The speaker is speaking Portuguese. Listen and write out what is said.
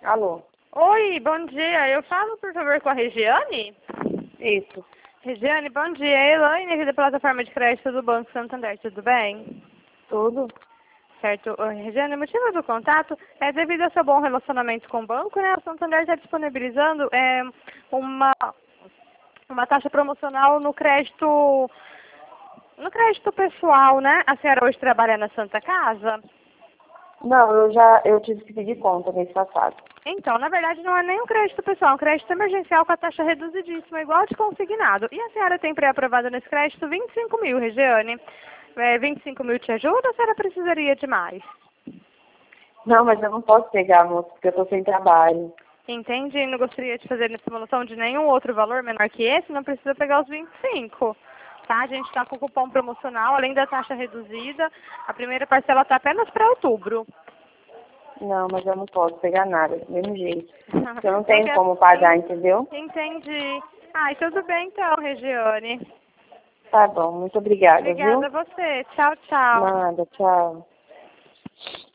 Alô? Oi, bom dia. Eu falo, por favor, com a Regiane? Isso. Regiane, bom dia. É a Elaine aqui da plataforma de crédito do Banco Santander, tudo bem? Tudo? Certo. Oi, Regiane, o motivo do contato é devido ao seu bom relacionamento com o banco, né? O Santander está disponibilizando uma, uma taxa promocional no crédito pessoal, né? A senhora hoje trabalha na Santa Casa? Não, eu tive que pedir conta mês passado. Então, na verdade, não é nem um crédito pessoal, é um crédito emergencial com a taxa reduzidíssima, igual de consignado. E a senhora tem pré-aprovado nesse crédito 25 mil, Regiane. 25 mil te ajuda ou a senhora precisaria de mais? Não, mas eu não posso pegar, moço, porque eu tô sem trabalho. Entende? Não gostaria de fazer simulação de nenhum outro valor menor que esse, não precisa pegar os 25. Tá? A gente está com o cupom promocional, além da taxa reduzida. A primeira parcela está apenas para outubro. Não, mas eu não posso pegar nada, do mesmo jeito. Eu não Não tenho quer... como pagar, entendeu? Entendi. Ai, tudo bem então, Regiane. Tá bom, muito obrigada, Obrigada viu? a você. Tchau, tchau. Nada, tchau.